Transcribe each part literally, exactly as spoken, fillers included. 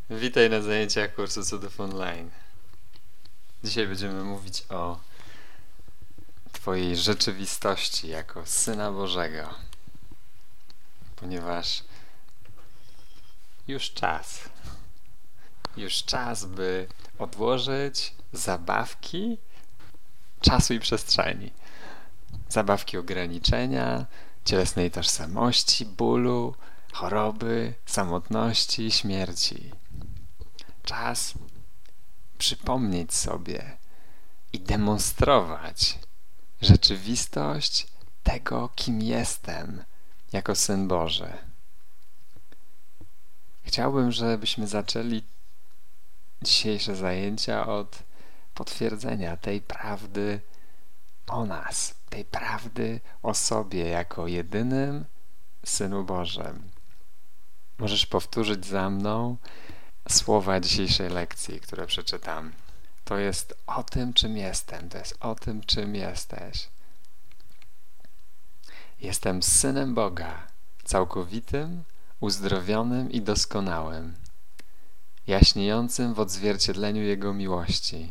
Witaj na zajęciach kursu Cudów Online. Dzisiaj będziemy mówić o Twojej rzeczywistości jako Syna Bożego, ponieważ już czas, już czas, by odłożyć zabawki czasu i przestrzeni. Zabawki ograniczenia, cielesnej tożsamości, bólu, choroby, samotności, śmierci. Czas przypomnieć sobie i demonstrować rzeczywistość tego, kim jestem jako Syn Boży. Chciałbym, żebyśmy zaczęli dzisiejsze zajęcia od potwierdzenia tej prawdy o nas, tej prawdy o sobie jako jedynym Synu Bożym. Możesz powtórzyć za mną słowa dzisiejszej lekcji, które przeczytam. To jest o tym, czym jestem. To jest o tym, czym jesteś. Jestem Synem Boga, całkowitym, uzdrowionym i doskonałym, jaśniejącym w odzwierciedleniu Jego miłości.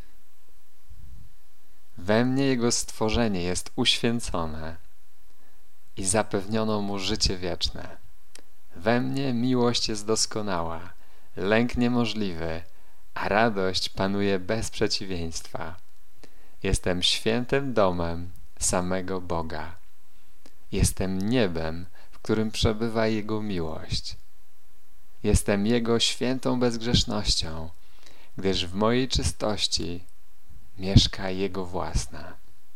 We mnie Jego stworzenie jest uświęcone i zapewniono Mu życie wieczne. We mnie miłość jest doskonała, lęk niemożliwy, a radość panuje bez przeciwieństwa. Jestem świętym domem samego Boga. Jestem niebem, w którym przebywa Jego miłość. Jestem Jego świętą bezgrzesznością, gdyż w mojej czystości mieszka Jego własna.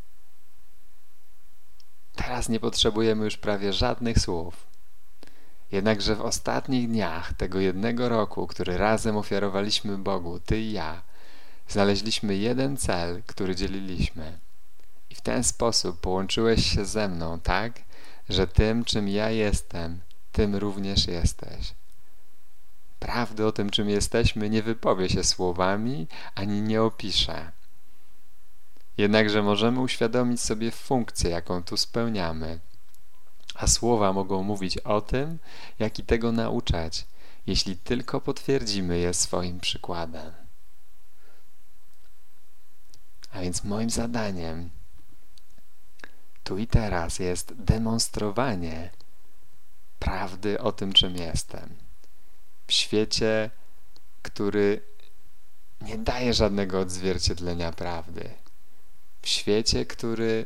Teraz nie potrzebujemy już prawie żadnych słów. Jednakże w ostatnich dniach tego jednego roku, który razem ofiarowaliśmy Bogu, Ty i ja, znaleźliśmy jeden cel, który dzieliliśmy. I w ten sposób połączyłeś się ze mną tak, że tym, czym ja jestem, tym również jesteś. Prawdy o tym, czym jesteśmy, nie wypowie się słowami, ani nie opisze. Jednakże możemy uświadomić sobie funkcję, jaką tu spełniamy. A słowa mogą mówić o tym, jak i tego nauczać, jeśli tylko potwierdzimy je swoim przykładem. A więc moim zadaniem tu i teraz jest demonstrowanie prawdy o tym, czym jestem. W świecie, który nie daje żadnego odzwierciedlenia prawdy. W świecie, który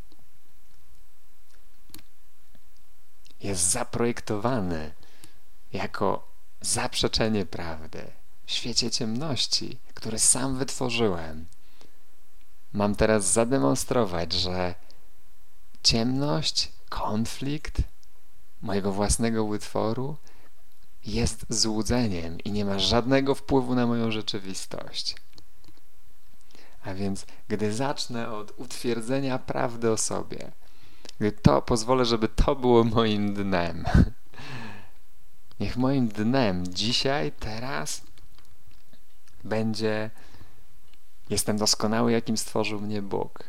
jest zaprojektowany jako zaprzeczenie prawdy. W świecie ciemności, który sam wytworzyłem. Mam teraz zademonstrować, że ciemność, konflikt mojego własnego wytworu jest złudzeniem i nie ma żadnego wpływu na moją rzeczywistość. A więc, gdy zacznę od utwierdzenia prawdy o sobie, gdy to pozwolę, żeby to było moim dnem. Niech moim dnem dzisiaj, teraz będzie jestem doskonały, jakim stworzył mnie Bóg.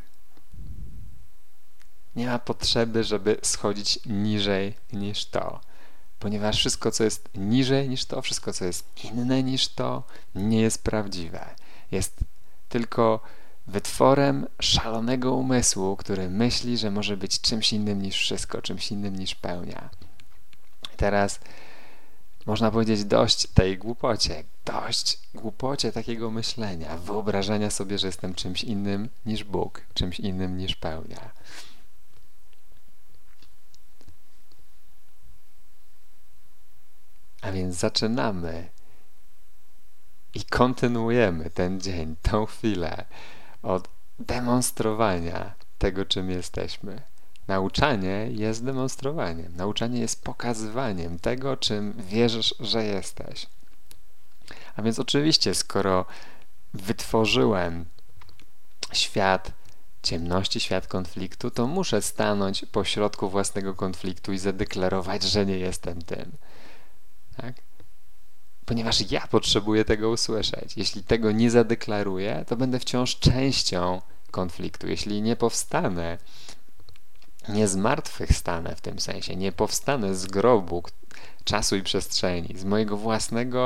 Nie ma potrzeby, żeby schodzić niżej niż to. Ponieważ wszystko, co jest niżej niż to, wszystko, co jest inne niż to, nie jest prawdziwe. Jest tylko wytworem szalonego umysłu, który myśli, że może być czymś innym niż wszystko, czymś innym niż pełnia. Teraz można powiedzieć dość tej głupocie, dość głupocie takiego myślenia, wyobrażania sobie, że jestem czymś innym niż Bóg, czymś innym niż pełnia. A więc zaczynamy i kontynuujemy ten dzień, tą chwilę od demonstrowania tego, czym jesteśmy. Nauczanie jest demonstrowaniem. Nauczanie jest pokazywaniem tego, czym wierzysz, że jesteś. A więc oczywiście, skoro wytworzyłem świat ciemności, świat konfliktu, to muszę stanąć pośrodku własnego konfliktu i zadeklarować, że nie jestem tym. Tak? Ponieważ ja potrzebuję tego usłyszeć. Jeśli tego nie zadeklaruję, to będę wciąż częścią konfliktu. Jeśli nie powstanę, nie zmartwychwstanę w tym sensie, nie powstanę z grobu czasu i przestrzeni, z mojego własnego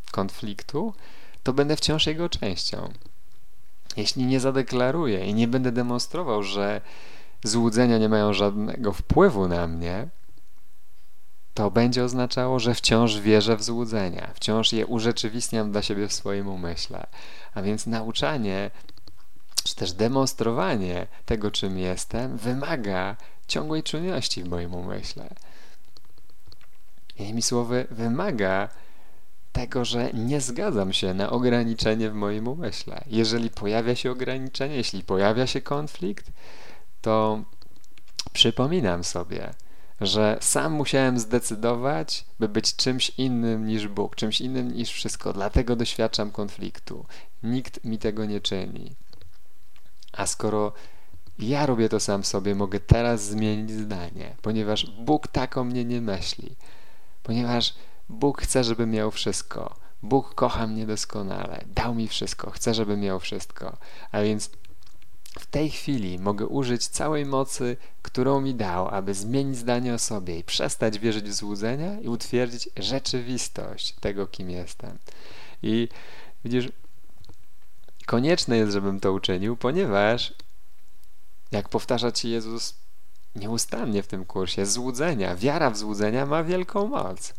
konfliktu, to będę wciąż jego częścią. Jeśli nie zadeklaruję i nie będę demonstrował, że złudzenia nie mają żadnego wpływu na mnie, to będzie oznaczało, że wciąż wierzę w złudzenia, wciąż je urzeczywistniam dla siebie w swoim umyśle. A więc nauczanie, czy też demonstrowanie tego, czym jestem, wymaga ciągłej czujności w moim umyśle. Innymi słowy, wymaga tego, że nie zgadzam się na ograniczenie w moim umyśle. Jeżeli pojawia się ograniczenie, jeśli pojawia się konflikt, to przypominam sobie, że sam musiałem zdecydować, by być czymś innym niż Bóg, czymś innym niż wszystko. Dlatego doświadczam konfliktu. Nikt mi tego nie czyni. A skoro ja robię to sam sobie, mogę teraz zmienić zdanie, ponieważ Bóg tak o mnie nie myśli. Ponieważ Bóg chce, żebym miał wszystko. Bóg kocha mnie doskonale. Dał mi wszystko. Chce, żebym miał wszystko. A więc w tej chwili mogę użyć całej mocy, którą mi dał, aby zmienić zdanie o sobie i przestać wierzyć w złudzenia i utwierdzić rzeczywistość tego, kim jestem. I widzisz, konieczne jest, żebym to uczynił, ponieważ, jak powtarza Ci Jezus nieustannie w tym kursie, złudzenia, wiara w złudzenia ma wielką moc.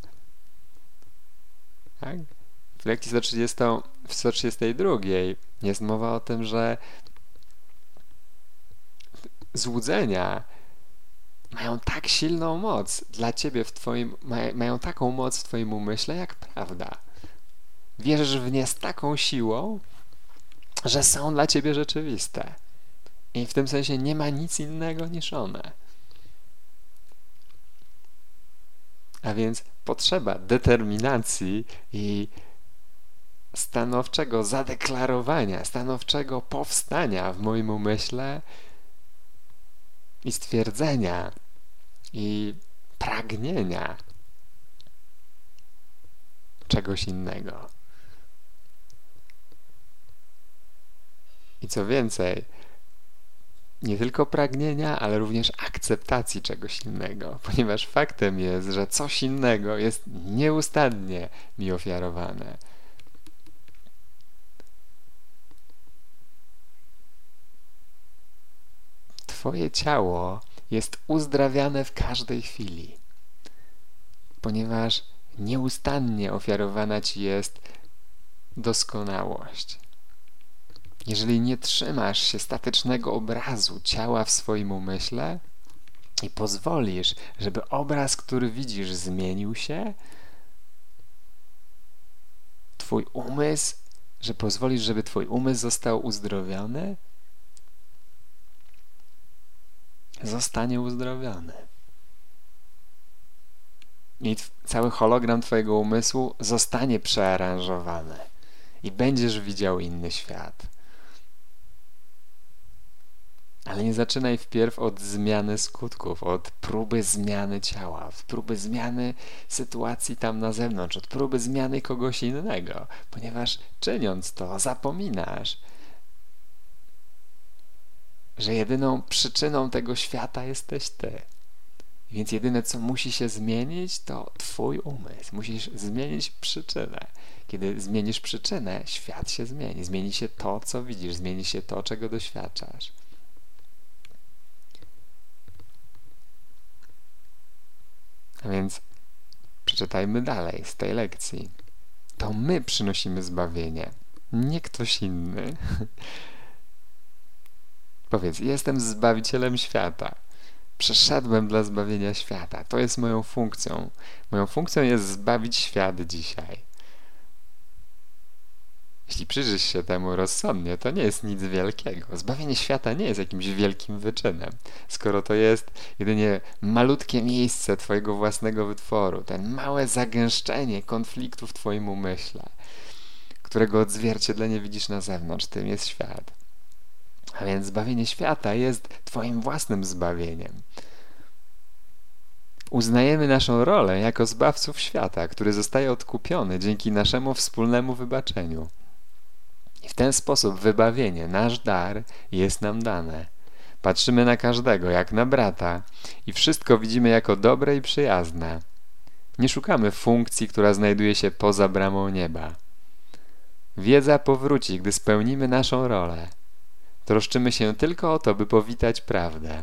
Tak? W lekcji sto trzydziestej, w sto trzydziestej drugiej jest mowa o tym, że złudzenia mają tak silną moc dla Ciebie w Twoim, mają taką moc w Twoim umyśle jak prawda. Wierzysz w nie z taką siłą, że są dla Ciebie rzeczywiste. I w tym sensie nie ma nic innego niż one. A więc potrzeba determinacji i stanowczego zadeklarowania, stanowczego powstania w moim umyśle i stwierdzenia i pragnienia czegoś innego. I co więcej, nie tylko pragnienia, ale również akceptacji czegoś innego, ponieważ faktem jest, że coś innego jest nieustannie mi ofiarowane. Twoje ciało jest uzdrawiane w każdej chwili, ponieważ nieustannie ofiarowana Ci jest doskonałość. Jeżeli nie trzymasz się statycznego obrazu ciała w swoim umyśle i pozwolisz, żeby obraz, który widzisz, zmienił się, Twój umysł, że pozwolisz, żeby Twój umysł został uzdrowiony, zostanie uzdrowiony. I cały hologram Twojego umysłu zostanie przearanżowany i będziesz widział inny świat. Ale nie zaczynaj wpierw od zmiany skutków, od próby zmiany ciała, od próby zmiany sytuacji tam na zewnątrz, od próby zmiany kogoś innego, ponieważ czyniąc to zapominasz, że jedyną przyczyną tego świata jesteś Ty. Więc jedyne, co musi się zmienić, to Twój umysł. Musisz zmienić przyczynę. Kiedy zmienisz przyczynę, świat się zmieni. Zmieni się to, co widzisz, zmieni się to, czego doświadczasz. A więc przeczytajmy dalej z tej lekcji. To my przynosimy zbawienie, nie ktoś inny. Powiedz, jestem Zbawicielem świata. Przyszedłem dla zbawienia świata. To jest moją funkcją. Moją funkcją jest zbawić świat dzisiaj. Jeśli przyjrzysz się temu rozsądnie, to nie jest nic wielkiego. Zbawienie świata nie jest jakimś wielkim wyczynem, skoro to jest jedynie malutkie miejsce Twojego własnego wytworu, ten małe zagęszczenie konfliktu w Twoim umyśle, którego odzwierciedlenie widzisz na zewnątrz, tym jest świat. A więc zbawienie świata jest Twoim własnym zbawieniem. Uznajemy naszą rolę jako zbawców świata, który zostaje odkupiony dzięki naszemu wspólnemu wybaczeniu. I w ten sposób wybawienie, nasz dar, jest nam dane. Patrzymy na każdego jak na brata i wszystko widzimy jako dobre i przyjazne. Nie szukamy funkcji, która znajduje się poza bramą nieba. Wiedza powróci, gdy spełnimy naszą rolę. Troszczymy się tylko o to, by powitać prawdę.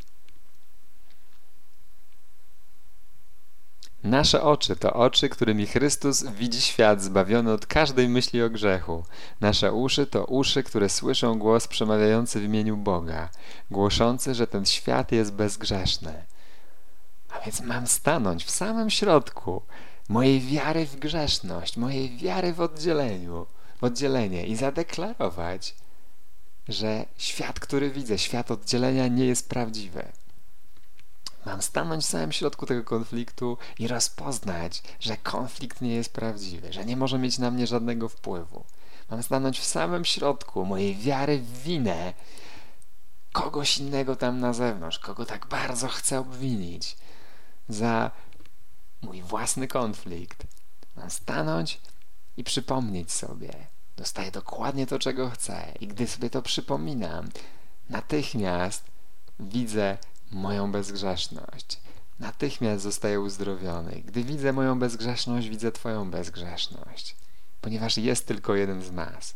Nasze oczy to oczy, którymi Chrystus widzi świat zbawiony od każdej myśli o grzechu. Nasze uszy to uszy, które słyszą głos przemawiający w imieniu Boga, głoszący, że ten świat jest bezgrzeszny. A więc mam stanąć w samym środku mojej wiary w grzeszność, mojej wiary w oddzieleniu, w oddzielenie i zadeklarować, że świat, który widzę, świat oddzielenia nie jest prawdziwy. Mam stanąć w samym środku tego konfliktu i rozpoznać, że konflikt nie jest prawdziwy, że nie może mieć na mnie żadnego wpływu. Mam stanąć w samym środku mojej wiary w winę kogoś innego tam na zewnątrz, kogo tak bardzo chcę obwinić za mój własny konflikt. Mam stanąć i przypomnieć sobie. Dostaję dokładnie to, czego chcę. I gdy sobie to przypominam, natychmiast widzę moją bezgrzeszność. Natychmiast zostaję uzdrowiony. Gdy widzę moją bezgrzeszność, widzę Twoją bezgrzeszność. Ponieważ jest tylko jeden z nas.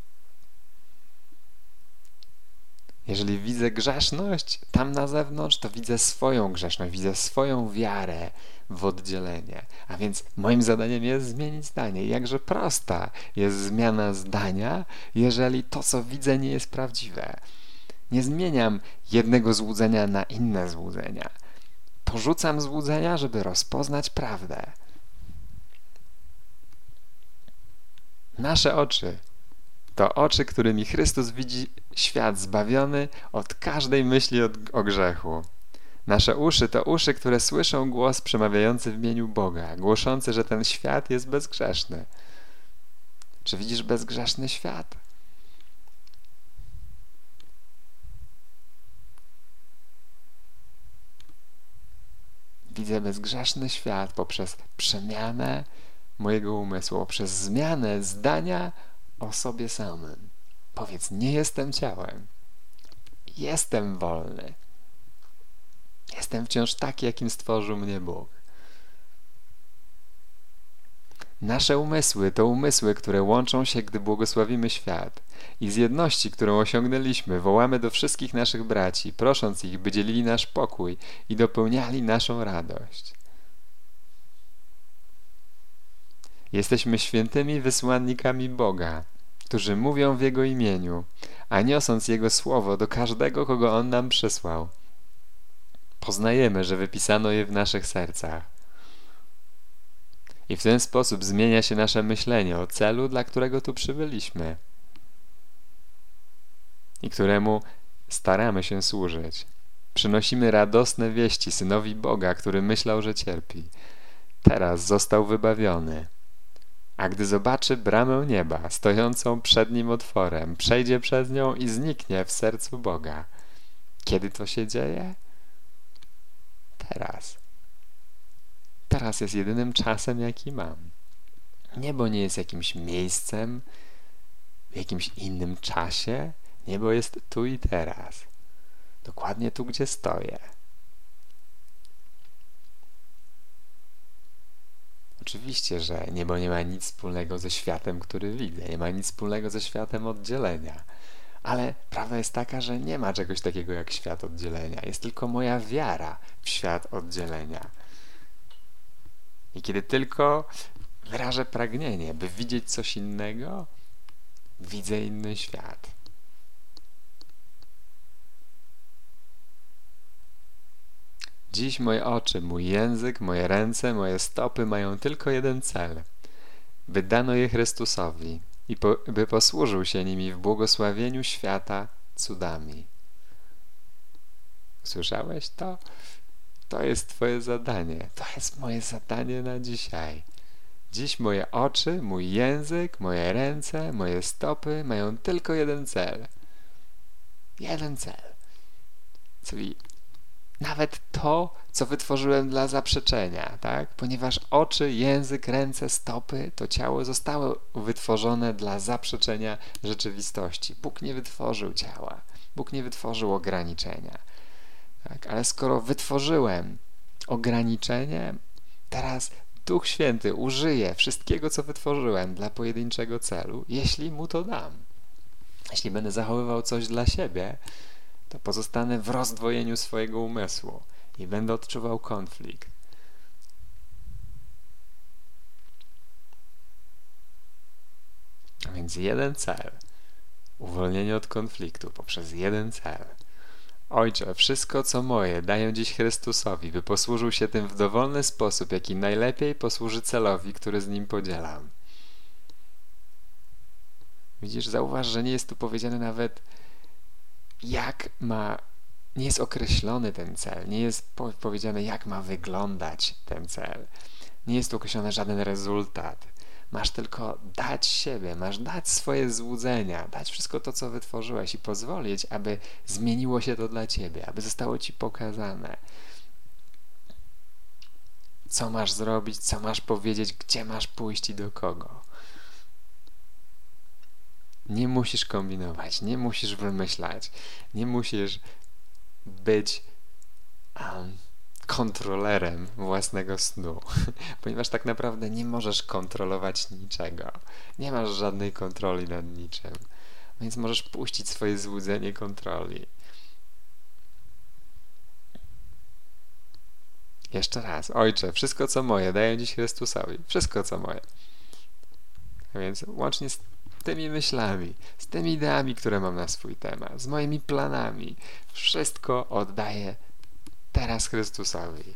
Jeżeli widzę grzeszność tam na zewnątrz, to widzę swoją grzeszność, widzę swoją wiarę w oddzielenie. A więc moim zadaniem jest zmienić zdanie. I jakże prosta jest zmiana zdania, jeżeli to, co widzę, nie jest prawdziwe. Nie zmieniam jednego złudzenia na inne złudzenia. Porzucam złudzenia, żeby rozpoznać prawdę. Nasze oczy to oczy, którymi Chrystus widzi świat zbawiony od każdej myśli o, o grzechu. Nasze uszy to uszy, które słyszą głos przemawiający w imieniu Boga, głoszący, że ten świat jest bezgrzeszny. Czy widzisz bezgrzeszny świat? Widzę bezgrzeszny świat poprzez przemianę mojego umysłu, poprzez zmianę zdania o sobie samym. Powiedz, nie jestem ciałem. Jestem wolny. Jestem wciąż taki, jakim stworzył mnie Bóg. Nasze umysły to umysły, które łączą się, gdy błogosławimy świat. I z jedności, którą osiągnęliśmy, wołamy do wszystkich naszych braci, prosząc ich, by dzielili nasz pokój i dopełniali naszą radość. Jesteśmy świętymi wysłannikami Boga, którzy mówią w Jego imieniu, a niosąc Jego słowo do każdego, kogo On nam przysłał. Poznajemy, że wypisano je w naszych sercach. I w ten sposób zmienia się nasze myślenie o celu, dla którego tu przybyliśmy i któremu staramy się służyć. Przynosimy radosne wieści Synowi Boga, który myślał, że cierpi. Teraz został wybawiony. A gdy zobaczy bramę nieba, stojącą przed nim otworem, przejdzie przez nią i zniknie w sercu Boga. Kiedy to się dzieje? Teraz. Teraz jest jedynym czasem, jaki mam. Niebo nie jest jakimś miejscem, w jakimś innym czasie. Niebo jest tu i teraz. Dokładnie tu, gdzie stoję. Oczywiście, że niebo nie ma nic wspólnego ze światem, który widzę. Nie ma nic wspólnego ze światem oddzielenia. Ale prawda jest taka, że nie ma czegoś takiego jak świat oddzielenia. Jest tylko moja wiara w świat oddzielenia. I kiedy tylko wyrażę pragnienie, by widzieć coś innego, widzę inny świat. Dziś moje oczy, mój język, moje ręce, moje stopy mają tylko jeden cel. By dano je Chrystusowi i po, by posłużył się nimi w błogosławieniu świata cudami. Słyszałeś to? To jest Twoje zadanie. To jest moje zadanie na dzisiaj. Dziś moje oczy, mój język, moje ręce, moje stopy mają tylko jeden cel. Jeden cel. Czyli nawet to, co wytworzyłem dla zaprzeczenia, tak? Ponieważ oczy, język, ręce, stopy, to ciało zostały wytworzone dla zaprzeczenia rzeczywistości. Bóg nie wytworzył ciała. Bóg nie wytworzył ograniczenia. Tak? Ale skoro wytworzyłem ograniczenie, teraz Duch Święty użyje wszystkiego, co wytworzyłem dla pojedynczego celu, jeśli mu to dam. Jeśli będę zachowywał coś dla siebie, to pozostanę w rozdwojeniu swojego umysłu i będę odczuwał konflikt. A więc jeden cel. Uwolnienie od konfliktu poprzez jeden cel. Ojcze, wszystko co moje daję dziś Chrystusowi, by posłużył się tym w dowolny sposób, jaki najlepiej posłuży celowi, który z nim podzielam. Widzisz, zauważ, że nie jest tu powiedziane nawet jak ma, nie jest określony ten cel, nie jest po, powiedziane jak ma wyglądać ten cel, nie jest tu określony żaden rezultat. Masz tylko dać siebie, masz dać swoje złudzenia, dać wszystko to, co wytworzyłeś i pozwolić, aby zmieniło się to dla ciebie, aby zostało ci pokazane. Co masz zrobić, co masz powiedzieć, gdzie masz pójść i do kogo. Nie musisz kombinować, nie musisz wymyślać, nie musisz być um, kontrolerem własnego snu, ponieważ tak naprawdę nie możesz kontrolować niczego. Nie masz żadnej kontroli nad niczym, więc możesz puścić swoje złudzenie kontroli. Jeszcze raz, Ojcze, wszystko co moje daję dziś Chrystusowi, wszystko co moje. A więc łącznie z tymi myślami, z tymi ideami, które mam na swój temat, z moimi planami, wszystko oddaję teraz Chrystusowi.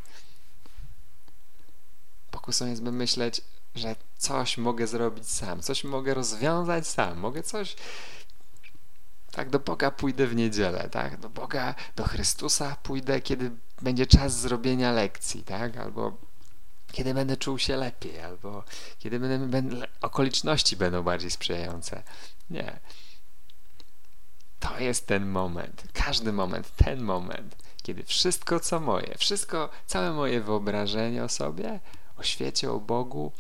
Pokusą jest, by myśleć, że coś mogę zrobić sam, coś mogę rozwiązać sam, mogę coś... Tak, do Boga pójdę w niedzielę, tak? Do Boga, do Chrystusa pójdę, kiedy będzie czas zrobienia lekcji, tak? Albo kiedy będę czuł się lepiej, albo kiedy będę, będę, okoliczności będą bardziej sprzyjające. Nie. To jest ten moment, każdy moment, ten moment, kiedy wszystko co moje, wszystko, całe moje wyobrażenie o sobie, o świecie, o Bogu,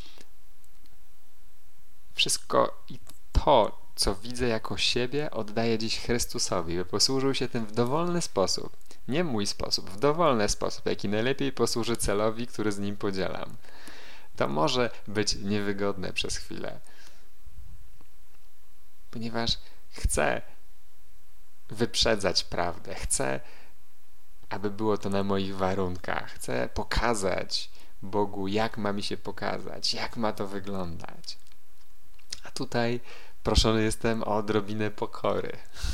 wszystko i to, co widzę jako siebie, oddaję dziś Chrystusowi, by posłużył się tym w dowolny sposób. Nie mój sposób, w dowolny sposób, jaki najlepiej posłuży celowi, który z nim podzielam. To może być niewygodne przez chwilę, ponieważ chcę wyprzedzać prawdę, chcę, aby było to na moich warunkach, chcę pokazać Bogu, jak ma mi się pokazać, jak ma to wyglądać. A tutaj proszony jestem o odrobinę pokory.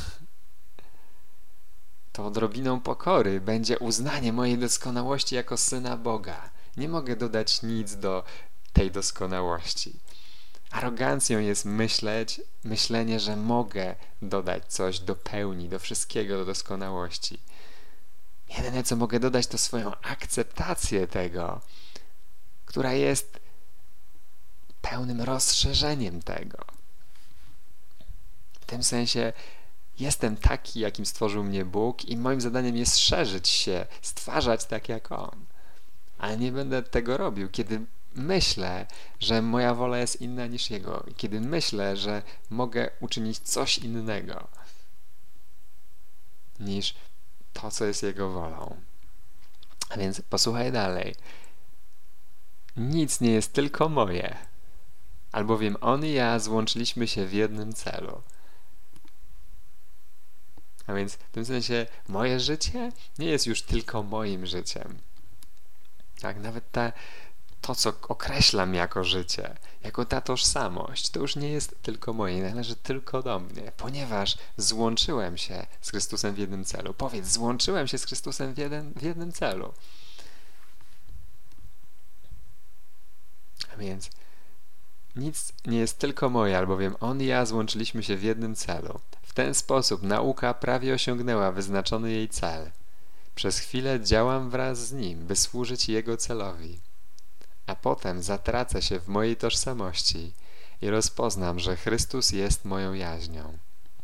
To odrobiną pokory będzie uznanie mojej doskonałości jako Syna Boga. Nie mogę dodać nic do tej doskonałości. Arogancją jest myśleć, myślenie, że mogę dodać coś do pełni, do wszystkiego, do doskonałości. Jedyne, co mogę dodać, to swoją akceptację tego, która jest pełnym rozszerzeniem tego. W tym sensie jestem taki, jakim stworzył mnie Bóg i moim zadaniem jest szerzyć się, stwarzać tak jak On. Ale nie będę tego robił, kiedy myślę, że moja wola jest inna niż Jego i kiedy myślę, że mogę uczynić coś innego niż to, co jest Jego wolą. A więc posłuchaj dalej. Nic nie jest tylko moje, albowiem On i ja złączyliśmy się w jednym celu. A więc w tym sensie moje życie nie jest już tylko moim życiem. Tak, nawet ta, to, co określam jako życie, jako ta tożsamość, to już nie jest tylko moje, należy tylko do mnie, ponieważ złączyłem się z Chrystusem w jednym celu. Powiedz, złączyłem się z Chrystusem w, jeden, w jednym celu. A więc nic nie jest tylko moje, albowiem On i ja złączyliśmy się w jednym celu. W ten sposób nauka prawie osiągnęła wyznaczony jej cel. Przez chwilę działam wraz z Nim, by służyć Jego celowi. A potem zatracę się w mojej tożsamości i rozpoznam, że Chrystus jest moją jaźnią.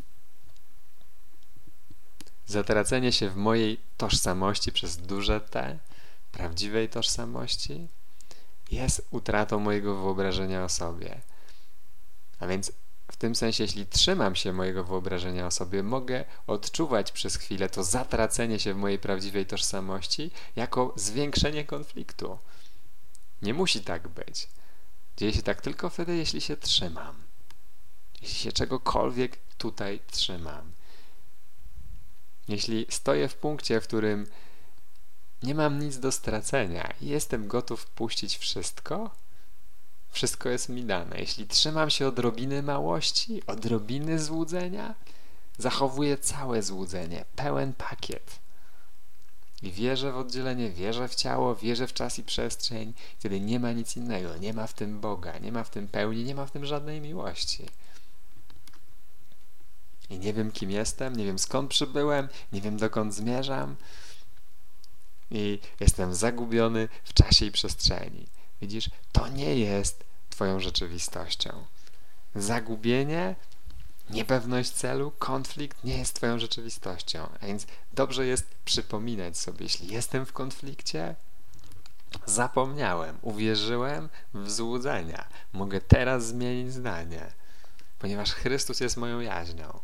Zatracenie się w mojej tożsamości przez duże T, prawdziwej tożsamości, jest utratą mojego wyobrażenia o sobie. A więc w tym sensie, jeśli trzymam się mojego wyobrażenia o sobie, mogę odczuwać przez chwilę to zatracenie się w mojej prawdziwej tożsamości jako zwiększenie konfliktu. Nie musi tak być. Dzieje się tak tylko wtedy, jeśli się trzymam. Jeśli się czegokolwiek tutaj trzymam. Jeśli stoję w punkcie, w którym nie mam nic do stracenia i jestem gotów puścić wszystko, wszystko jest mi dane. Jeśli trzymam się odrobiny małości, odrobiny złudzenia, zachowuję całe złudzenie, pełen pakiet. I wierzę w oddzielenie, wierzę w ciało, wierzę w czas i przestrzeń, kiedy nie ma nic innego, nie ma w tym Boga, nie ma w tym pełni, nie ma w tym żadnej miłości. I nie wiem, kim jestem, nie wiem, skąd przybyłem, nie wiem, dokąd zmierzam. I jestem zagubiony w czasie i przestrzeni. Widzisz, to nie jest twoją rzeczywistością. Zagubienie, niepewność celu, konflikt nie jest twoją rzeczywistością. A więc dobrze jest przypominać sobie, jeśli jestem w konflikcie, zapomniałem, uwierzyłem w złudzenia. Mogę teraz zmienić zdanie, ponieważ Chrystus jest moją jaźnią.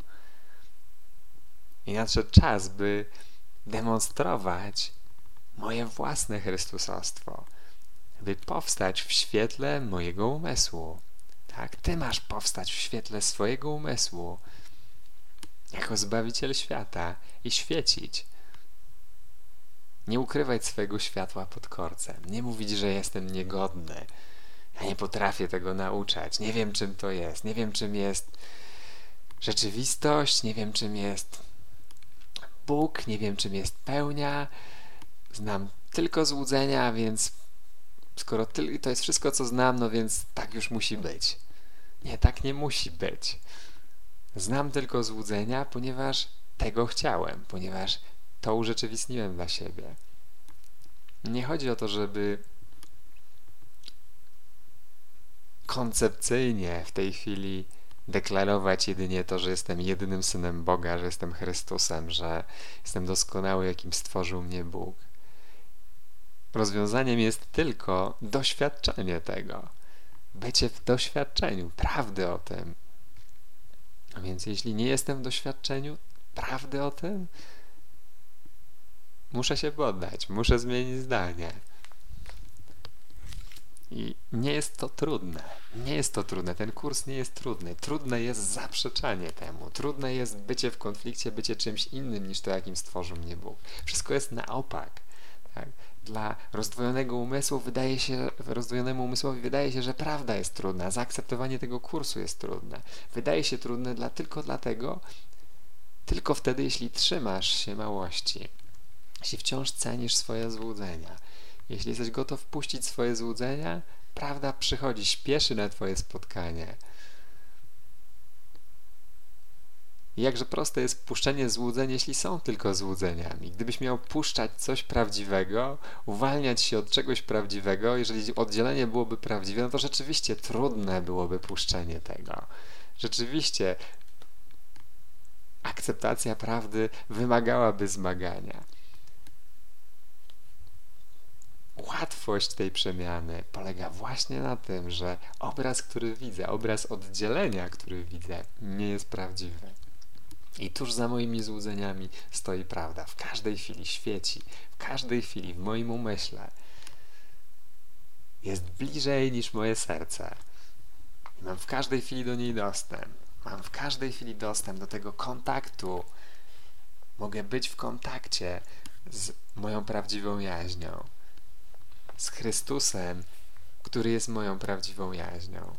I nadszedł czas, by demonstrować moje własne Chrystusostwo, by powstać w świetle mojego umysłu. Tak, ty masz powstać w świetle swojego umysłu jako Zbawiciel świata i świecić. Nie ukrywać swojego światła pod korcem. Nie mówić, że jestem niegodny. Ja nie potrafię tego nauczać. Nie wiem, czym to jest. Nie wiem, czym jest rzeczywistość. Nie wiem, czym jest Bóg. Nie wiem, czym jest pełnia. Znam tylko złudzenia, więc skoro to jest wszystko, co znam, no więc tak już musi być. Nie, tak nie musi być. Znam tylko złudzenia, ponieważ tego chciałem, ponieważ to urzeczywistniłem dla siebie. Nie chodzi o to, żeby koncepcyjnie w tej chwili deklarować jedynie to, że jestem jedynym Synem Boga, że jestem Chrystusem, że jestem doskonały, jakim stworzył mnie Bóg. Rozwiązaniem jest tylko doświadczenie tego. Bycie w doświadczeniu, prawdy o tym. A więc jeśli nie jestem w doświadczeniu prawdy o tym, muszę się poddać, muszę zmienić zdanie. I nie jest to trudne. Nie jest to trudne. Ten kurs nie jest trudny. Trudne jest zaprzeczanie temu. Trudne jest bycie w konflikcie, bycie czymś innym niż to, jakim stworzył mnie Bóg. Wszystko jest na opak. Tak? Dla rozdwojonego umysłu wydaje się, rozdwojonemu umysłowi wydaje się, że prawda jest trudna. Zaakceptowanie tego kursu jest trudne. Wydaje się trudne dla, tylko dlatego, tylko wtedy, jeśli trzymasz się małości. Jeśli wciąż cenisz swoje złudzenia. Jeśli jesteś gotów puścić swoje złudzenia, prawda przychodzi, śpieszy na twoje spotkanie. I jakże proste jest puszczenie złudzeń, jeśli są tylko złudzeniami. Gdybyś miał puszczać coś prawdziwego, uwalniać się od czegoś prawdziwego, jeżeli oddzielenie byłoby prawdziwe, no to rzeczywiście trudne byłoby puszczenie tego. Rzeczywiście akceptacja prawdy wymagałaby zmagania. Łatwość tej przemiany polega właśnie na tym, że obraz, który widzę, obraz oddzielenia, który widzę, nie jest prawdziwy. I tuż za moimi złudzeniami stoi prawda. W każdej chwili świeci, w każdej chwili w moim umyśle jest bliżej niż moje serce. I mam w każdej chwili do niej dostęp. Mam w każdej chwili dostęp do tego kontaktu. Mogę być w kontakcie z moją prawdziwą jaźnią. Z Chrystusem, który jest moją prawdziwą jaźnią.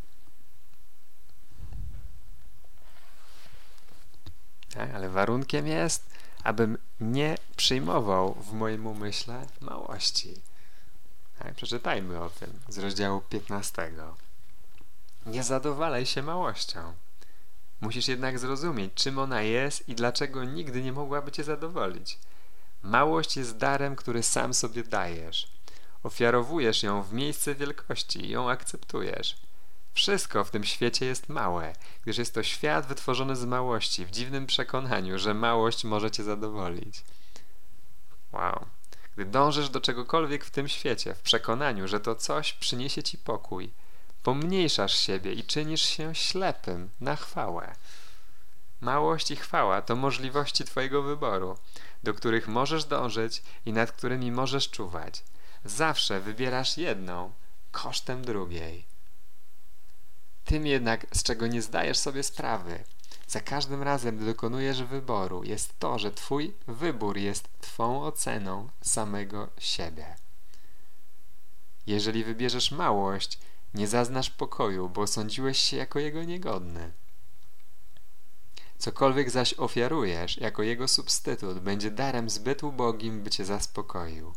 Tak? Ale warunkiem jest, abym nie przyjmował w moim umyśle małości. Tak? Przeczytajmy o tym z rozdziału piętnastego. Nie zadowalaj się małością. Musisz jednak zrozumieć, czym ona jest i dlaczego nigdy nie mogłaby cię zadowolić. Małość jest darem, który sam sobie dajesz. Ofiarowujesz ją w miejsce wielkości i ją akceptujesz. Wszystko w tym świecie jest małe, gdyż jest to świat wytworzony z małości, w dziwnym przekonaniu, że małość może cię zadowolić. Wow. Gdy dążysz do czegokolwiek w tym świecie, w przekonaniu, że to coś przyniesie ci pokój, pomniejszasz siebie i czynisz się ślepym na chwałę. Małość i chwała to możliwości twojego wyboru, do których możesz dążyć i nad którymi możesz czuwać. Zawsze wybierasz jedną, kosztem drugiej. Tym jednak, z czego nie zdajesz sobie sprawy, za każdym razem, gdy dokonujesz wyboru, jest to, że twój wybór jest twą oceną samego siebie. Jeżeli wybierzesz małość, nie zaznasz pokoju, bo sądziłeś się jako jego niegodny. Cokolwiek zaś ofiarujesz jako jego substytut, będzie darem zbyt ubogim, by cię zaspokoił.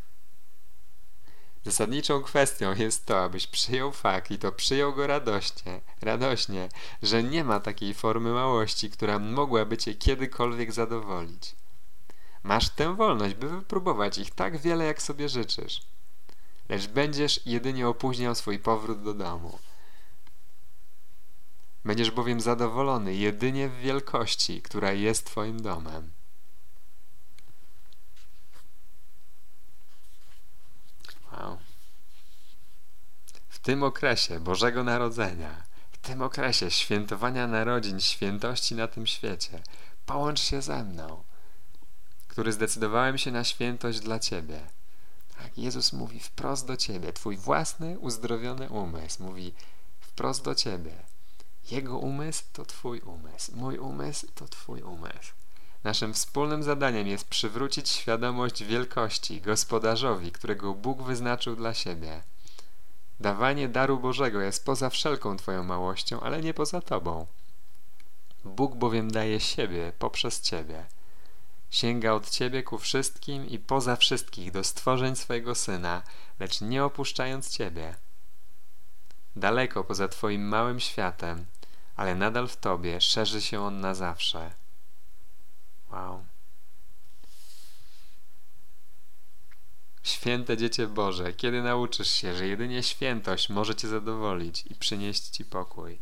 Zasadniczą kwestią jest to, abyś przyjął fakt i to przyjął go radośnie, radośnie, że nie ma takiej formy małości, która mogłaby cię kiedykolwiek zadowolić. Masz tę wolność, by wypróbować ich tak wiele, jak sobie życzysz. Lecz będziesz jedynie opóźniał swój powrót do domu. Będziesz bowiem zadowolony jedynie w wielkości, która jest twoim domem. Wow. W tym okresie Bożego Narodzenia, w tym okresie świętowania narodzin, świętości na tym świecie, połącz się ze mną, który zdecydowałem się na świętość dla ciebie. Tak, Jezus mówi wprost do ciebie, twój własny, uzdrowiony umysł mówi wprost do ciebie. Jego umysł to twój umysł, mój umysł to twój umysł. Naszym wspólnym zadaniem jest przywrócić świadomość wielkości gospodarzowi, którego Bóg wyznaczył dla siebie. Dawanie daru Bożego jest poza wszelką twoją małością, ale nie poza tobą. Bóg bowiem daje siebie poprzez ciebie. Sięga od ciebie ku wszystkim i poza wszystkich do stworzeń swojego Syna, lecz nie opuszczając ciebie. Daleko poza twoim małym światem, ale nadal w tobie szerzy się on na zawsze. Wow. Święte Dziecię Boże, kiedy nauczysz się, że jedynie świętość może cię zadowolić i przynieść ci pokój?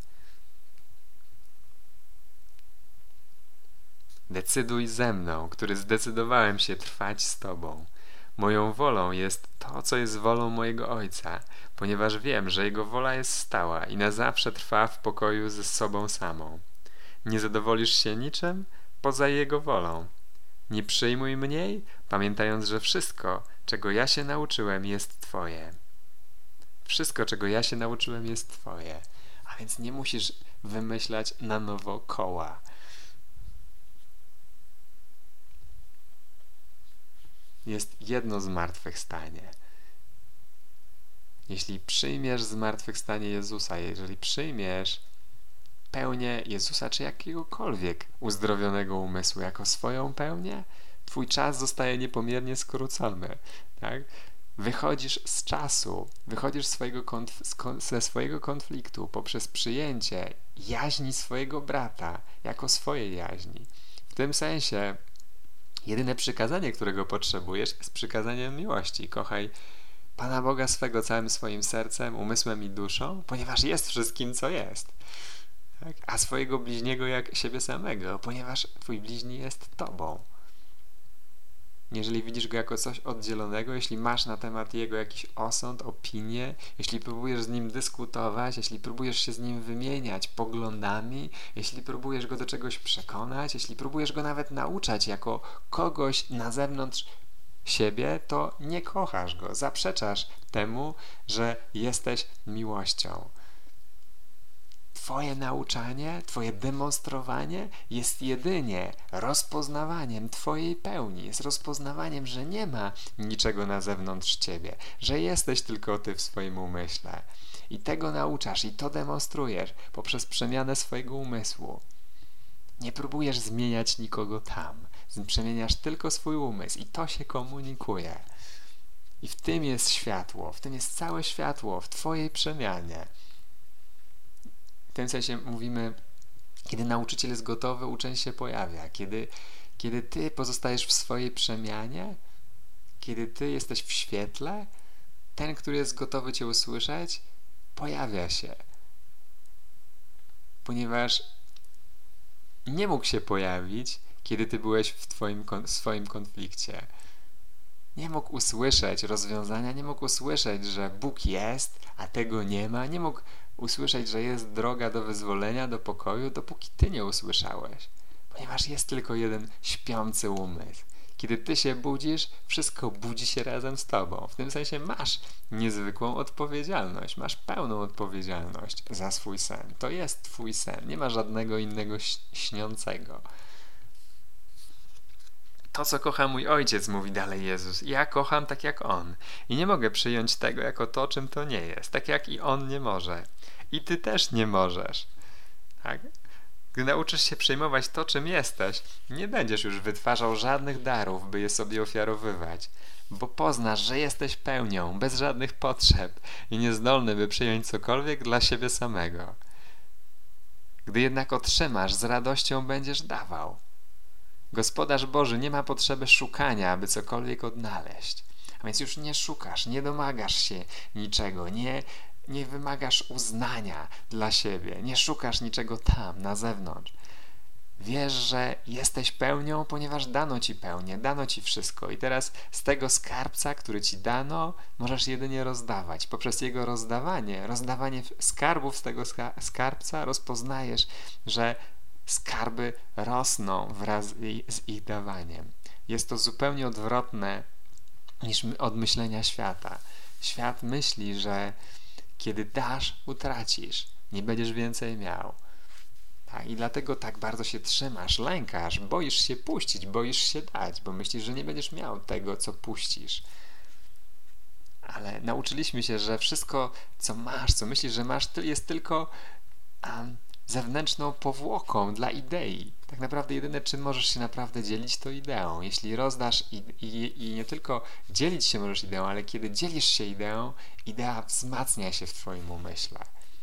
Decyduj ze mną, który zdecydowałem się trwać z Tobą. Moją wolą jest to, co jest wolą mojego Ojca, ponieważ wiem, że Jego wola jest stała i na zawsze trwa w pokoju ze sobą samą. Nie zadowolisz się niczym poza Jego wolą. Nie przyjmuj mniej, pamiętając, że wszystko, czego ja się nauczyłem, jest Twoje. Wszystko, czego ja się nauczyłem, jest Twoje. A więc nie musisz wymyślać na nowo koła. Jest jedno zmartwychwstanie. Jeśli przyjmiesz zmartwychwstanie Jezusa, jeżeli przyjmiesz pełnię Jezusa, czy jakiegokolwiek uzdrowionego umysłu jako swoją pełnię, twój czas zostaje niepomiernie skrócony. Tak? Wychodzisz z czasu, wychodzisz swojego konf- ze swojego konfliktu poprzez przyjęcie jaźni swojego brata jako swojej jaźni. W tym sensie jedyne przykazanie, którego potrzebujesz, jest przykazaniem miłości. Kochaj Pana Boga swego całym swoim sercem, umysłem i duszą, ponieważ jest wszystkim, co jest. Tak? A swojego bliźniego jak siebie samego, ponieważ twój bliźni jest tobą. Jeżeli widzisz go jako coś oddzielonego, jeśli masz na temat jego jakiś osąd, opinię, jeśli próbujesz z nim dyskutować, jeśli próbujesz się z nim wymieniać poglądami, jeśli próbujesz go do czegoś przekonać, jeśli próbujesz go nawet nauczać jako kogoś na zewnątrz siebie, to nie kochasz go, zaprzeczasz temu, że jesteś miłością. Twoje nauczanie, Twoje demonstrowanie jest jedynie rozpoznawaniem Twojej pełni, jest rozpoznawaniem, że nie ma niczego na zewnątrz Ciebie, że jesteś tylko Ty w swoim umyśle. I tego nauczasz i to demonstrujesz poprzez przemianę swojego umysłu. Nie próbujesz zmieniać nikogo tam, przemieniasz tylko swój umysł i to się komunikuje. I w tym jest światło, w tym jest całe światło, w Twojej przemianie. W tym sensie mówimy, kiedy nauczyciel jest gotowy, uczeń się pojawia. Kiedy, kiedy ty pozostajesz w swojej przemianie, kiedy ty jesteś w świetle, ten, który jest gotowy cię usłyszeć, pojawia się. Ponieważ nie mógł się pojawić, kiedy ty byłeś w twoim, w swoim konflikcie. Nie mógł usłyszeć rozwiązania, nie mógł usłyszeć, że Bóg jest, a tego nie ma. Nie mógł usłyszeć, że jest droga do wyzwolenia, do pokoju, dopóki ty nie usłyszałeś. Ponieważ jest tylko jeden śpiący umysł. Kiedy ty się budzisz, wszystko budzi się razem z tobą. W tym sensie masz niezwykłą odpowiedzialność, masz pełną odpowiedzialność za swój sen. To jest twój sen, nie ma żadnego innego śniącego. To, co kocha mój ojciec, mówi dalej Jezus, ja kocham tak jak on i nie mogę przyjąć tego jako to, czym to nie jest, tak jak i on nie może. I ty też nie możesz. Tak? Gdy nauczysz się przyjmować to, czym jesteś, nie będziesz już wytwarzał żadnych darów, by je sobie ofiarowywać, bo poznasz, że jesteś pełnią, bez żadnych potrzeb i niezdolny, by przyjąć cokolwiek dla siebie samego. Gdy jednak otrzymasz, z radością będziesz dawał. Gospodarz Boży nie ma potrzeby szukania, aby cokolwiek odnaleźć. A więc już nie szukasz, nie domagasz się niczego, nie, nie wymagasz uznania dla siebie, nie szukasz niczego tam, na zewnątrz. Wiesz, że jesteś pełnią, ponieważ dano ci pełnię, dano ci wszystko i teraz z tego skarbca, który ci dano, możesz jedynie rozdawać. Poprzez jego rozdawanie, rozdawanie skarbów z tego skarbca rozpoznajesz, że skarby rosną wraz z ich dawaniem. Jest to zupełnie odwrotne niż od myślenia świata. Świat myśli, że kiedy dasz, utracisz, nie będziesz więcej miał. Tak, i dlatego tak bardzo się trzymasz, lękasz, boisz się puścić, boisz się dać, bo myślisz, że nie będziesz miał tego, co puścisz. Ale nauczyliśmy się, że wszystko, co masz, co myślisz, że masz, jest tylko um, zewnętrzną powłoką dla idei. Tak naprawdę jedyne, czym możesz się naprawdę dzielić, to ideą. Jeśli rozdasz i, i, i nie tylko dzielić się możesz ideą, ale kiedy dzielisz się ideą, idea wzmacnia się w twoim umyśle.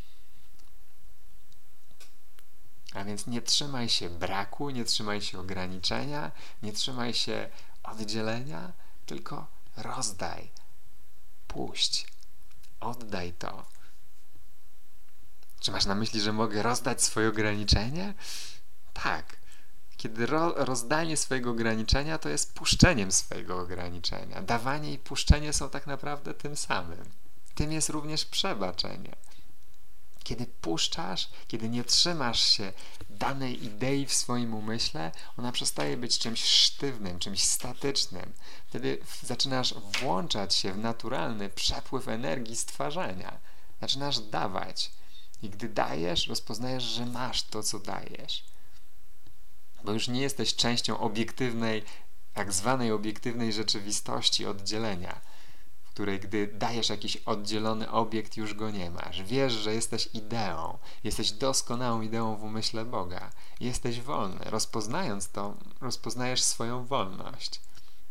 A więc nie trzymaj się braku, nie trzymaj się ograniczenia, nie trzymaj się oddzielenia, tylko rozdaj, puść, oddaj to. Czy masz na myśli, że mogę rozdać swoje ograniczenie? Tak. Kiedy ro rozdanie swojego ograniczenia to jest puszczeniem swojego ograniczenia. Dawanie i puszczenie są tak naprawdę tym samym. Tym jest również przebaczenie. Kiedy puszczasz, kiedy nie trzymasz się danej idei w swoim umyśle, ona przestaje być czymś sztywnym, czymś statycznym. Wtedy zaczynasz włączać się w naturalny przepływ energii stwarzania. Zaczynasz dawać. I gdy dajesz, rozpoznajesz, że masz to, co dajesz. Bo już nie jesteś częścią obiektywnej, tak zwanej obiektywnej rzeczywistości oddzielenia, w której gdy dajesz jakiś oddzielony obiekt, już go nie masz. Wiesz, że jesteś ideą, jesteś doskonałą ideą w umyśle Boga. Jesteś wolny. Rozpoznając to, rozpoznajesz swoją wolność.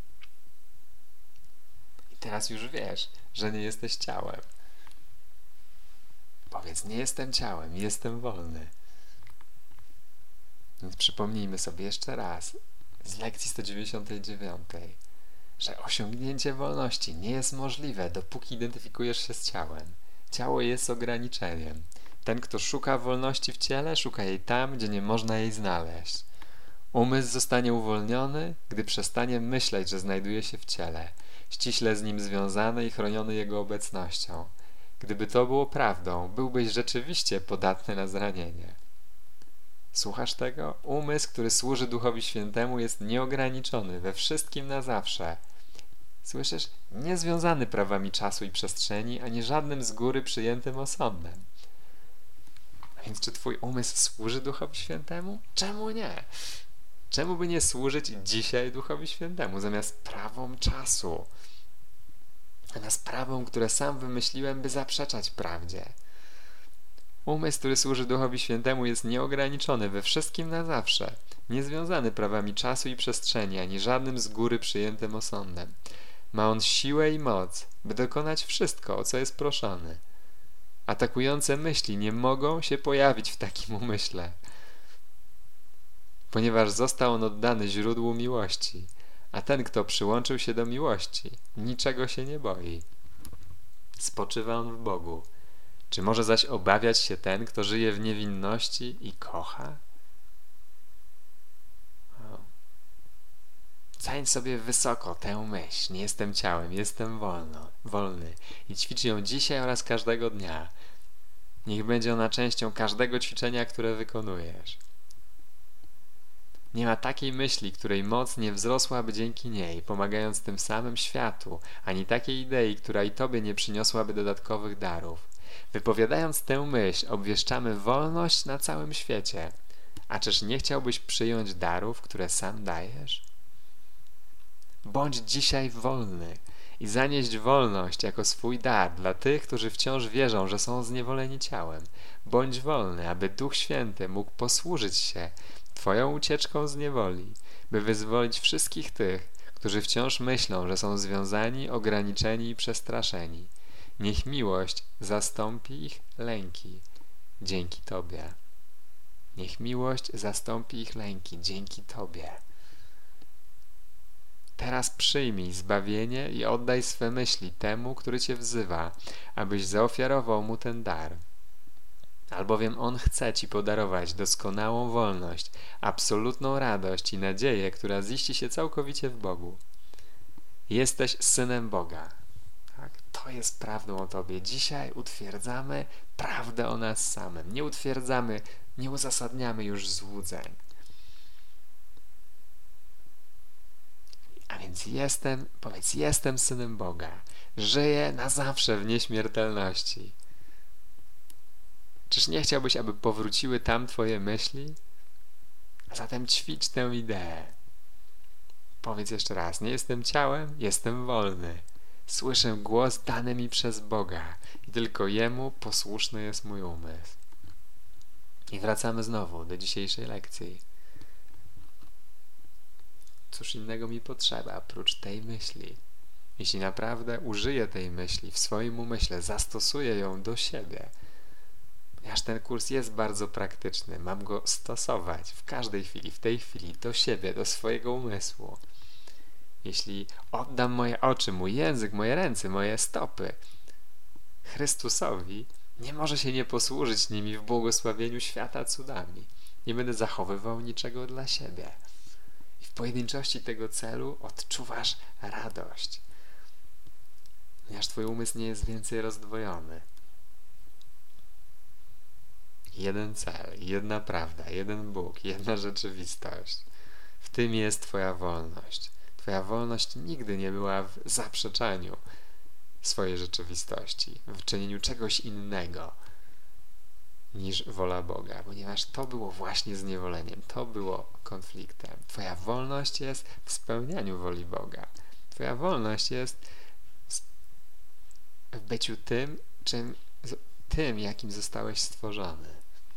I teraz już wiesz, że nie jesteś ciałem. Powiedz, nie jestem ciałem, jestem wolny. Więc przypomnijmy sobie jeszcze raz z lekcji sto dziewięćdziesiątej dziewiątej, że osiągnięcie wolności nie jest możliwe, dopóki identyfikujesz się z ciałem. Ciało jest ograniczeniem. Ten, kto szuka wolności w ciele, szuka jej tam, gdzie nie można jej znaleźć. Umysł zostanie uwolniony, gdy przestanie myśleć, że znajduje się w ciele, ściśle z nim związany i chroniony jego obecnością. Gdyby to było prawdą, byłbyś rzeczywiście podatny na zranienie. Słuchasz tego? Umysł, który służy Duchowi Świętemu, jest nieograniczony we wszystkim na zawsze. Słyszysz? Niezwiązany prawami czasu i przestrzeni, ani żadnym z góry przyjętym osądem. A więc czy twój umysł służy Duchowi Świętemu? Czemu nie? Czemu by nie służyć dzisiaj Duchowi Świętemu zamiast prawom czasu? Zamiast prawom, które sam wymyśliłem, by zaprzeczać prawdzie. Umysł, który służy Duchowi Świętemu, jest nieograniczony we wszystkim na zawsze, niezwiązany prawami czasu i przestrzeni, ani żadnym z góry przyjętym osądem. Ma on siłę i moc, by dokonać wszystko, o co jest proszony. Atakujące myśli nie mogą się pojawić w takim umyśle, ponieważ został on oddany źródłu miłości, a ten, kto przyłączył się do miłości, niczego się nie boi. Spoczywa on w Bogu. Czy może zaś obawiać się ten, kto żyje w niewinności i kocha? O. Zań sobie wysoko tę myśl. Nie jestem ciałem, jestem wolno, wolny. I ćwicz ją dzisiaj oraz każdego dnia. Niech będzie ona częścią każdego ćwiczenia, które wykonujesz. Nie ma takiej myśli, której moc nie wzrosłaby dzięki niej, pomagając tym samym światu, ani takiej idei, która i tobie nie przyniosłaby dodatkowych darów. Wypowiadając tę myśl, obwieszczamy wolność na całym świecie. A czyż nie chciałbyś przyjąć darów, które sam dajesz? Bądź dzisiaj wolny i zanieść wolność jako swój dar dla tych, którzy wciąż wierzą, że są zniewoleni ciałem. Bądź wolny, aby Duch Święty mógł posłużyć się Twoją ucieczką z niewoli, by wyzwolić wszystkich tych, którzy wciąż myślą, że są związani, ograniczeni i przestraszeni. Niech miłość zastąpi ich lęki dzięki Tobie. Niech miłość zastąpi ich lęki dzięki Tobie. Teraz przyjmij zbawienie i oddaj swe myśli temu, który Cię wzywa, abyś zaofiarował Mu ten dar. Albowiem On chce Ci podarować doskonałą wolność, absolutną radość i nadzieję, która ziści się całkowicie w Bogu. Jesteś synem Boga. Tak? To jest prawdą o Tobie. Dzisiaj utwierdzamy prawdę o nas samym. Nie utwierdzamy, nie uzasadniamy już złudzeń. A więc jestem, powiedz, jestem synem Boga. Żyję na zawsze w nieśmiertelności. Czyż nie chciałbyś, aby powróciły tam Twoje myśli? A zatem ćwicz tę ideę. Powiedz jeszcze raz, nie jestem ciałem, jestem wolny. Słyszę głos dany mi przez Boga i tylko Jemu posłuszny jest mój umysł. I wracamy znowu do dzisiejszej lekcji. Cóż innego mi potrzeba, prócz tej myśli? Jeśli naprawdę użyję tej myśli w swoim umyśle, zastosuję ją do siebie, ponieważ ten kurs jest bardzo praktyczny, mam go stosować w każdej chwili, w tej chwili, do siebie, do swojego umysłu. Jeśli oddam moje oczy, mój język, moje ręce, moje stopy Chrystusowi, nie może się nie posłużyć nimi w błogosławieniu świata cudami. Nie będę zachowywał niczego dla siebie. I w pojedynczości tego celu odczuwasz radość, ponieważ Twój umysł nie jest więcej rozdwojony. Jeden cel, jedna prawda, jeden Bóg, jedna rzeczywistość. W tym jest Twoja wolność. Twoja wolność nigdy nie była w zaprzeczaniu swojej rzeczywistości, w czynieniu czegoś innego niż wola Boga, ponieważ to było właśnie zniewoleniem, to było konfliktem. Twoja wolność jest w spełnianiu woli Boga. Twoja wolność jest w byciu tym, czym, tym, jakim zostałeś stworzony.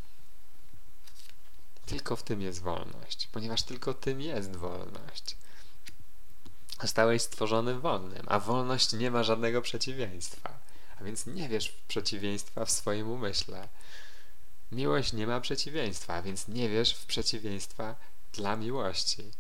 Tylko w tym jest wolność, ponieważ tylko tym jest wolność. Zostałeś stworzony wolnym, a wolność nie ma żadnego przeciwieństwa. A więc nie wierz w przeciwieństwa w swoim umyśle. Miłość nie ma przeciwieństwa, a więc nie wierz w przeciwieństwa dla miłości.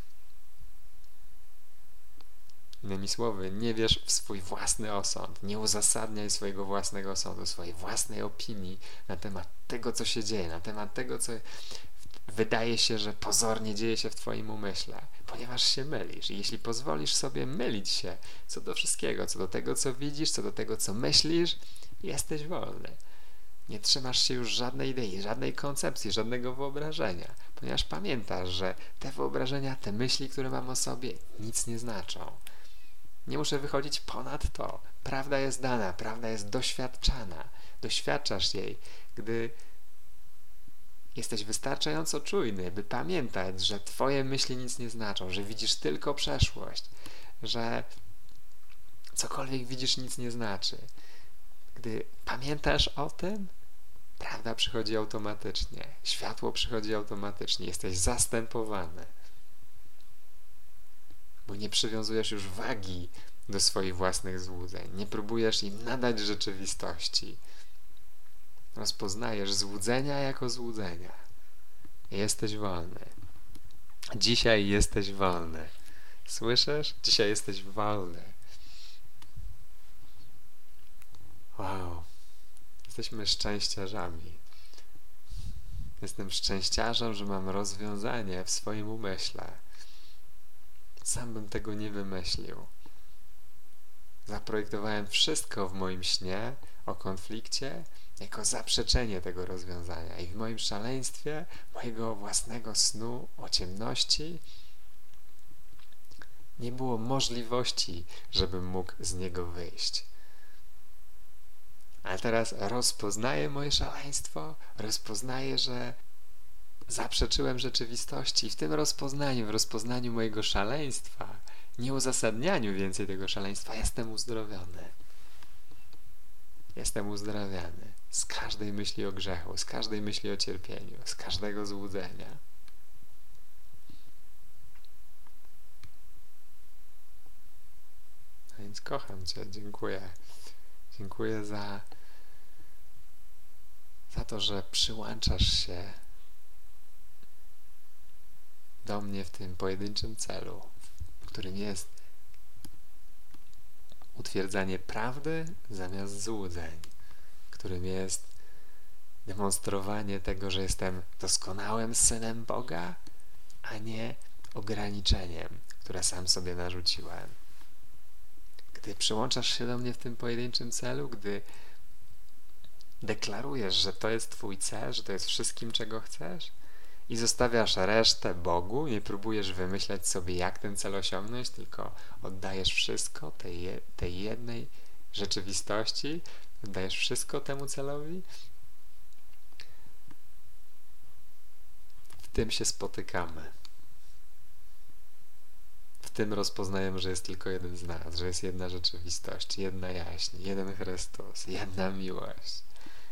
Innymi słowy, nie wierz w swój własny osąd. Nie uzasadniaj swojego własnego osądu, swojej własnej opinii na temat tego, co się dzieje, na temat tego, co wydaje się, że pozornie dzieje się w Twoim umyśle, ponieważ się mylisz. I jeśli pozwolisz sobie mylić się co do wszystkiego, co do tego, co widzisz, co do tego, co myślisz, jesteś wolny. Nie trzymasz się już żadnej idei, żadnej koncepcji, żadnego wyobrażenia, ponieważ pamiętasz, że te wyobrażenia, te myśli, które mam o sobie, nic nie znaczą. Nie muszę wychodzić ponad to. Prawda jest dana, prawda jest doświadczana. Doświadczasz jej, gdy jesteś wystarczająco czujny, by pamiętać, że Twoje myśli nic nie znaczą, że widzisz tylko przeszłość, że cokolwiek widzisz nic nie znaczy. Gdy pamiętasz o tym, prawda przychodzi automatycznie, światło przychodzi automatycznie, jesteś zastępowany, bo nie przywiązujesz już wagi do swoich własnych złudzeń, nie próbujesz im nadać rzeczywistości. Rozpoznajesz złudzenia jako złudzenia. Jesteś wolny. Dzisiaj jesteś wolny. Słyszysz? Dzisiaj jesteś wolny. Wow. Jesteśmy szczęściarzami. Jestem szczęściarzem, że mam rozwiązanie w swoim umyśle. Sam bym tego nie wymyślił. Zaprojektowałem wszystko w moim śnie o konflikcie jako zaprzeczenie tego rozwiązania. I w moim szaleństwie, mojego własnego snu o ciemności, nie było możliwości, żebym mógł z niego wyjść. Ale teraz rozpoznaję moje szaleństwo, rozpoznaję, że zaprzeczyłem rzeczywistości i w tym rozpoznaniu, w rozpoznaniu mojego szaleństwa, nie uzasadnianiu więcej tego szaleństwa, jestem uzdrowiony. Jestem uzdrawiany z każdej myśli o grzechu, z każdej myśli o cierpieniu, z każdego złudzenia. A więc kocham Cię, dziękuję. Dziękuję za, za to, że przyłączasz się do mnie w tym pojedynczym celu, którym jest utwierdzanie prawdy zamiast złudzeń, którym jest demonstrowanie tego, że jestem doskonałym synem Boga, a nie ograniczeniem, które sam sobie narzuciłem. Gdy przyłączasz się do mnie w tym pojedynczym celu, gdy deklarujesz, że to jest Twój cel, że to jest wszystkim, czego chcesz i zostawiasz resztę Bogu, nie próbujesz wymyślać sobie, jak ten cel osiągnąć, tylko oddajesz wszystko tej, tej jednej rzeczywistości, oddajesz wszystko temu celowi, w tym się spotykamy. W tym rozpoznajemy, że jest tylko jeden z nas, że jest jedna rzeczywistość, jedna jaźń, jeden Chrystus, jedna miłość.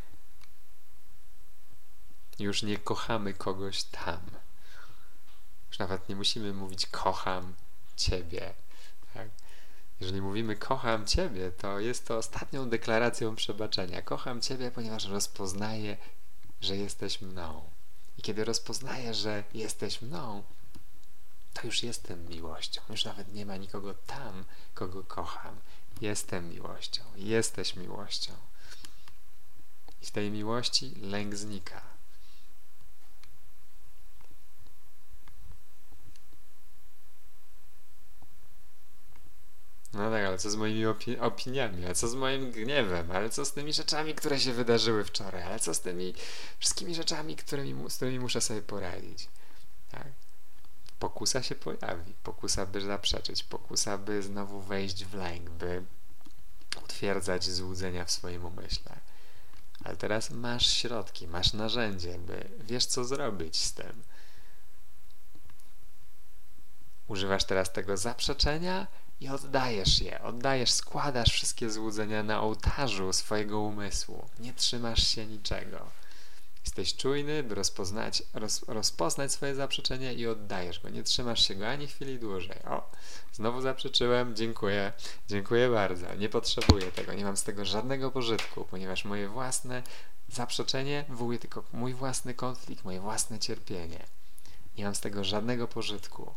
Już nie kochamy kogoś tam. Już nawet nie musimy mówić kocham Ciebie. Tak? Jeżeli mówimy kocham Ciebie, to jest to ostatnią deklaracją przebaczenia. Kocham Ciebie, ponieważ rozpoznaję, że jesteś mną. I kiedy rozpoznaję, że jesteś mną, to już jestem miłością. Już nawet nie ma nikogo tam, kogo kocham. Jestem miłością. Jesteś miłością. I w tej miłości lęk znika. No tak, ale co z moimi opi opiniami? Ale co z moim gniewem? Ale co z tymi rzeczami, które się wydarzyły wczoraj? Ale co z tymi wszystkimi rzeczami, którymi, z którymi muszę sobie poradzić? Tak? Pokusa się pojawi. Pokusa, by zaprzeczyć. Pokusa, by znowu wejść w lęk, by utwierdzać złudzenia w swoim umyśle. Ale teraz masz środki, masz narzędzie, by wiesz, co zrobić z tym. Używasz teraz tego zaprzeczenia i oddajesz je, oddajesz, składasz wszystkie złudzenia na ołtarzu swojego umysłu. Nie trzymasz się niczego. Jesteś czujny, by rozpoznać, roz, rozpoznać swoje zaprzeczenie i oddajesz go. Nie trzymasz się go ani chwili dłużej. O, znowu zaprzeczyłem, dziękuję, dziękuję bardzo. Nie potrzebuję tego, nie mam z tego żadnego pożytku, ponieważ moje własne zaprzeczenie wywołuje tylko mój własny konflikt, moje własne cierpienie. Nie mam z tego żadnego pożytku.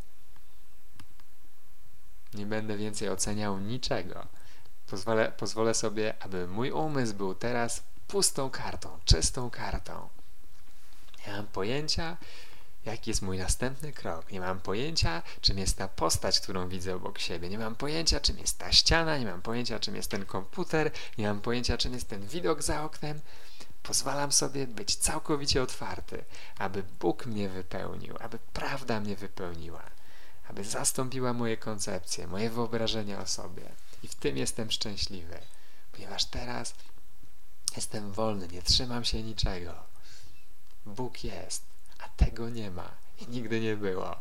Nie będę więcej oceniał niczego. Pozwolę, pozwolę sobie, aby mój umysł był teraz pustą kartą, czystą kartą. Nie mam pojęcia, jaki jest mój następny krok. Nie mam pojęcia, czym jest ta postać, którą widzę obok siebie. Nie mam pojęcia, czym jest ta ściana. Nie mam pojęcia, czym jest ten komputer. Nie mam pojęcia, czym jest ten widok za oknem. Pozwalam sobie być całkowicie otwarty, aby Bóg mnie wypełnił, aby prawda mnie wypełniła, aby zastąpiła moje koncepcje, moje wyobrażenia o sobie. I w tym jestem szczęśliwy, ponieważ teraz jestem wolny, nie trzymam się niczego. Bóg jest, a tego nie ma i nigdy nie było.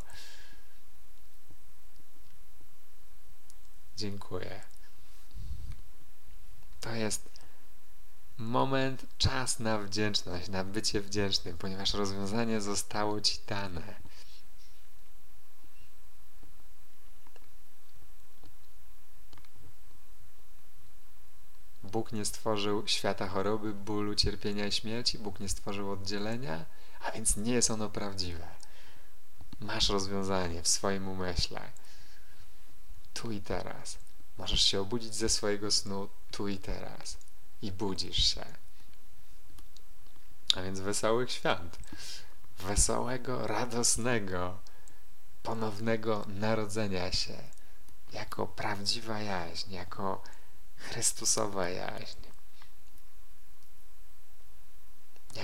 Dziękuję. To jest moment, czas na wdzięczność, na bycie wdzięcznym, ponieważ rozwiązanie zostało Ci dane. Bóg nie stworzył świata choroby, bólu, cierpienia i śmierci. Bóg nie stworzył oddzielenia, a więc nie jest ono prawdziwe. Masz rozwiązanie w swoim umyśle. Tu i teraz. Możesz się obudzić ze swojego snu tu i teraz. I budzisz się. A więc wesołych świąt. Wesołego, radosnego, ponownego narodzenia się. Jak. jako prawdziwa jaźń, jako Chrystusowa jaźń.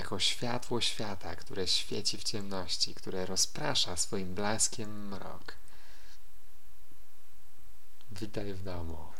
jako światło świata, które świeci w ciemności, które rozprasza swoim blaskiem mrok. Witaj w domu.